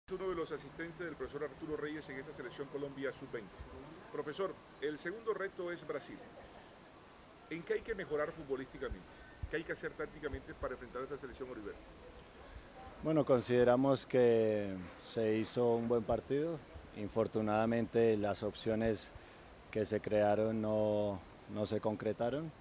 Uno de los asistentes del profesor Arturo Reyes en esta selección Colombia Sub-20. Profesor, el segundo reto es Brasil. ¿En qué hay que mejorar futbolísticamente? ¿Qué hay que hacer tácticamente para enfrentar a esta selección Oliver? Bueno, consideramos que se hizo un buen partido. Infortunadamente las opciones que se crearon no se concretaron,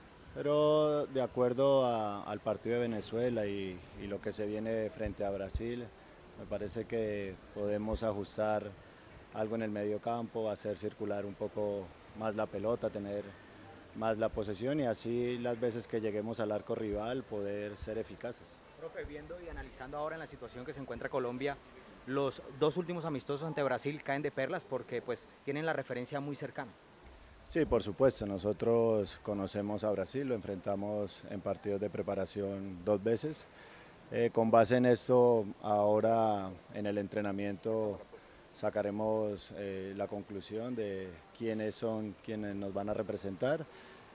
pero de acuerdo al partido de Venezuela y lo que se viene frente a Brasil, me parece que podemos ajustar algo en el medio campo, hacer circular un poco más la pelota, tener más la posesión y así las veces que lleguemos al arco rival poder ser eficaces. Profe, viendo y analizando ahora en la situación que se encuentra Colombia, los dos últimos amistosos ante Brasil caen de perlas porque pues tienen la referencia muy cercana. Sí, por supuesto, nosotros conocemos a Brasil, lo enfrentamos en partidos de preparación 2 veces. Con base en esto, ahora en el entrenamiento sacaremos la conclusión de quiénes son quienes nos van a representar.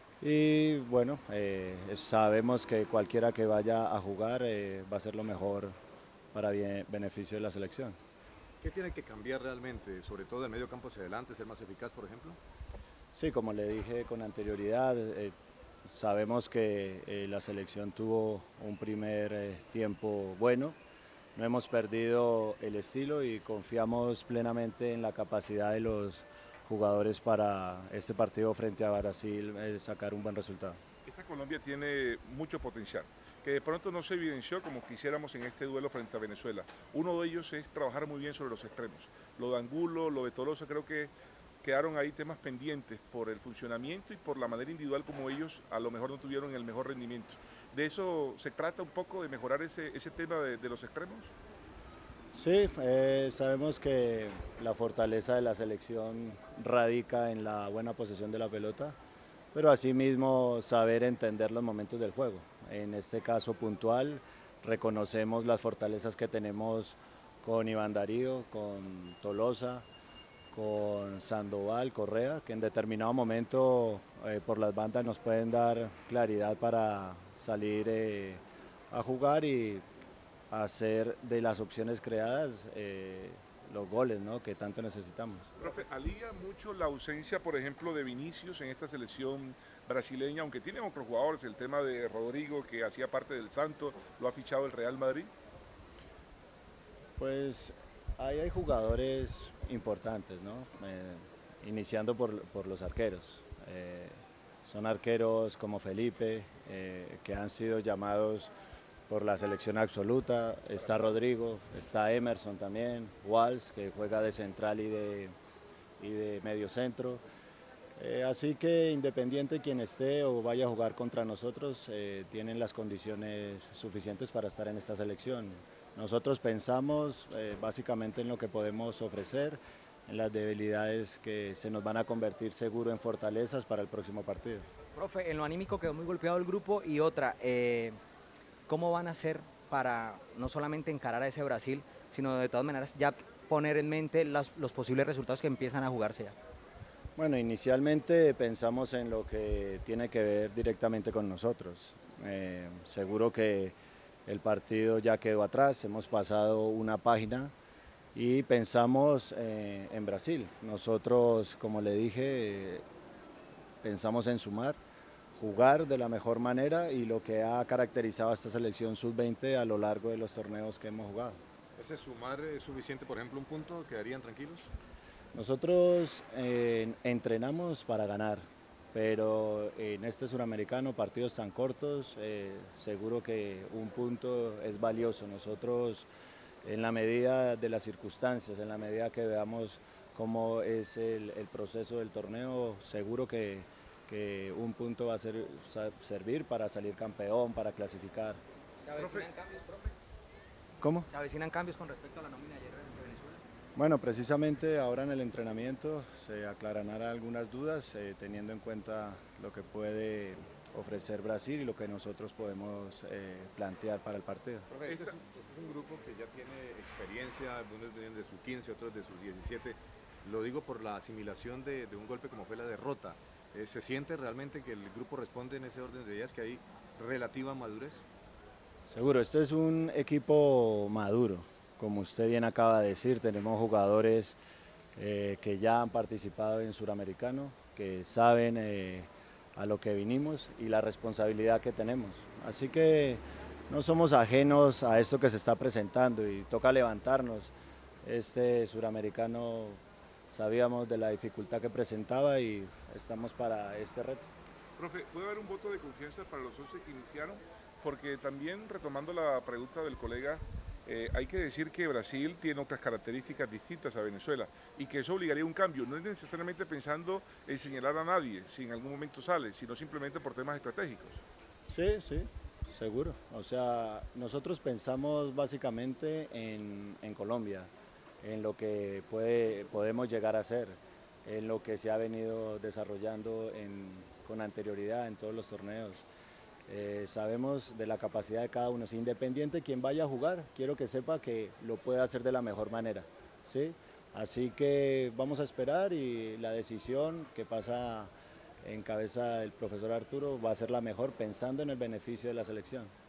Y bueno, sabemos que cualquiera que vaya a jugar va a ser lo mejor para beneficio de la selección. ¿Qué tiene que cambiar realmente, sobre todo el medio campo hacia adelante, ser más eficaz, por ejemplo? Sí, como le dije con anterioridad, sabemos que la selección tuvo un primer tiempo bueno, no hemos perdido el estilo y confiamos plenamente en la capacidad de los jugadores para este partido frente a Brasil sacar un buen resultado. Esta Colombia tiene mucho potencial, que de pronto no se evidenció como quisiéramos en este duelo frente a Venezuela. Uno de ellos es trabajar muy bien sobre los extremos. Lo de Angulo, lo de Tolosa, creo que quedaron ahí temas pendientes por el funcionamiento y por la manera individual como ellos a lo mejor no tuvieron el mejor rendimiento. ¿De eso se trata un poco, de mejorar ese tema de los extremos? Sí, sabemos que la fortaleza de la selección radica en la buena posesión de la pelota, pero asimismo saber entender los momentos del juego. En este caso puntual, reconocemos las fortalezas que tenemos con Iván Darío, con Tolosa, con Sandoval, Correa, que en determinado momento por las bandas nos pueden dar claridad para salir a jugar y hacer de las opciones creadas los goles, ¿no?, que tanto necesitamos. Profe, alivia mucho la ausencia, por ejemplo, de Vinicius en esta selección brasileña, aunque tienen otros jugadores, el tema de Rodrigo, que hacía parte del Santos, lo ha fichado el Real Madrid. Pues ahí hay jugadores importantes, ¿no? Iniciando por los arqueros. Son arqueros como Felipe, que han sido llamados por la selección absoluta. Está Rodrigo, está Emerson también, Walsh, que juega de central y de medio centro. Así que independiente quien esté o vaya a jugar contra nosotros, tienen las condiciones suficientes para estar en esta selección. Nosotros pensamos básicamente en lo que podemos ofrecer, en las debilidades que se nos van a convertir seguro en fortalezas para el próximo partido. Profe, en lo anímico quedó muy golpeado el grupo y otra, ¿cómo van a hacer para no solamente encarar a ese Brasil, sino de todas maneras ya poner en mente los posibles resultados que empiezan a jugarse ya? Bueno, inicialmente pensamos en lo que tiene que ver directamente con nosotros. Seguro que el partido ya quedó atrás, hemos pasado una página y pensamos en Brasil. Nosotros, como le dije, pensamos en sumar, jugar de la mejor manera y lo que ha caracterizado a esta selección sub-20 a lo largo de los torneos que hemos jugado. ¿Ese sumar es suficiente, por ejemplo, un punto? ¿Quedarían tranquilos? Nosotros entrenamos para ganar, pero en este suramericano, partidos tan cortos, seguro que un punto es valioso. Nosotros, en la medida de las circunstancias, en la medida que veamos cómo es el proceso del torneo, seguro que un punto va a servir para salir campeón, para clasificar. ¿Se avecinan cambios, profe? ¿Cómo? ¿Se avecinan cambios con respecto a la nómina ayer de Venezuela? Bueno, precisamente ahora en el entrenamiento se aclararán algunas dudas, teniendo en cuenta lo que puede ofrecer Brasil y lo que nosotros podemos plantear para el partido. Profe, este es un grupo que ya tiene experiencia, unos vienen de sus 15, otros de sus 17. Lo digo por la asimilación de un golpe como fue la derrota. ¿Se siente realmente que el grupo responde en ese orden de ideas, que hay relativa madurez? Seguro, este es un equipo maduro. como usted bien acaba de decir, tenemos jugadores que ya han participado en Suramericano, que saben a lo que vinimos y la responsabilidad que tenemos. Así que no somos ajenos a esto que se está presentando y toca levantarnos. Este Suramericano sabíamos de la dificultad que presentaba y estamos para este reto. Profe, ¿puede haber un voto de confianza para los 11 que iniciaron? Porque también, retomando la pregunta del colega, hay que decir que Brasil tiene otras características distintas a Venezuela y que eso obligaría a un cambio. No es necesariamente pensando en señalar a nadie si en algún momento sale, sino simplemente por temas estratégicos. Sí, sí, seguro. O sea, nosotros pensamos básicamente en Colombia, en lo que podemos llegar a ser, en lo que se ha venido desarrollando con anterioridad en todos los torneos. Sabemos de la capacidad de cada uno, es independiente quien vaya a jugar, quiero que sepa que lo puede hacer de la mejor manera, ¿sí? Así que vamos a esperar y la decisión que pasa en cabeza del profesor Arturo va a ser la mejor pensando en el beneficio de la selección.